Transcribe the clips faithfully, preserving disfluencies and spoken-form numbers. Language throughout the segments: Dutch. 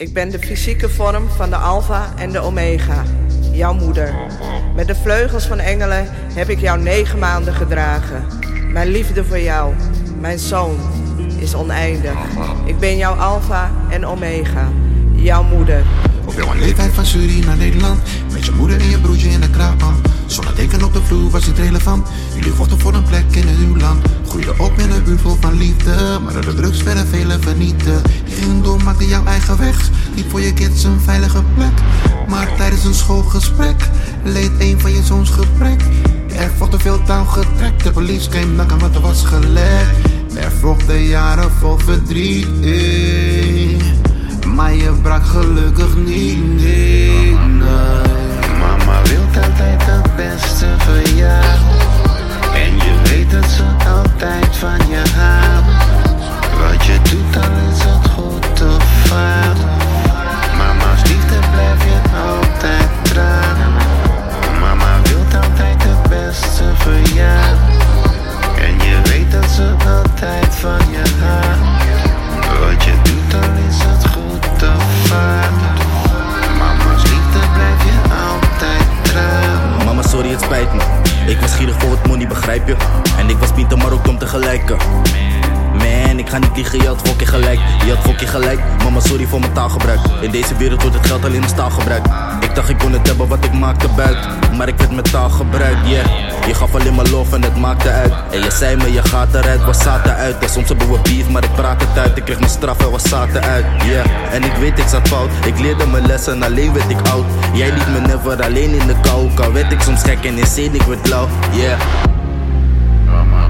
Ik ben de fysieke vorm van de alfa en de omega, jouw moeder. Met de vleugels van engelen heb ik jou negen maanden gedragen. Mijn liefde voor jou, mijn zoon, is oneindig. Ik ben jouw alfa en omega, jouw moeder. Op jouw leeftijd van Suriname naar Nederland, met je moeder en je broertje in de kraam. Zonder teken op de vloer was het relevant. Jullie vochten voor een plek in uw land. Groeide op in een buurt vol van liefde, maar door de drugs werden velen vernieten. Je ging door, maakte jouw eigen weg, niet voor je kids een veilige plek. Maar tijdens een schoolgesprek leed een van je zoons gebrek. Er volgde veel touwgetrek, de police kwam nakken wat er was gelekt. Er volgden jaren vol verdriet, eh. Maar je brak gelukkig niet, nee, nee. Mama wil altijd het beste voor jou. En je weet dat ze altijd van je houdt. Wat je doet, dan is het goed of fout. Mama's liefde blijf je altijd trouw. Mama wil altijd het beste voor jou. En je weet dat ze altijd van je houdt. Wat je doet, dan is het goed of fout. Mama's liefde blijf je altijd trouw. Mama, sorry, het spijt me. Ik was gierig voor het money, begrijp je? En ik was pinter, maar ook dom tegelijk. Man, ik ga niet liegen, je had fokje gelijk. Je had fokje gelijk, mama, sorry voor mijn taalgebruik. In deze wereld wordt het geld alleen als taal gebruikt. Ik dacht ik kon het hebben wat ik maakte buiten, maar ik werd met taal gebruikt, yeah. Je gaf alleen maar lof en het maakte uit. En je zei me, je gaat eruit, was zaten uit. En soms hebben we beef, maar ik praat het uit. Ik kreeg mijn straf en was zaten uit, yeah. En ik weet ik zat fout, ik leerde mijn lessen, alleen werd ik oud. Jij liet me never alleen in de kou. Kan werd ik soms gek en insane, ik werd lauw, yeah. Mama,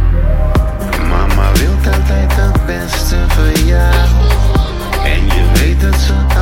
mama wil altijd het beste voor jou. En je weet dat ze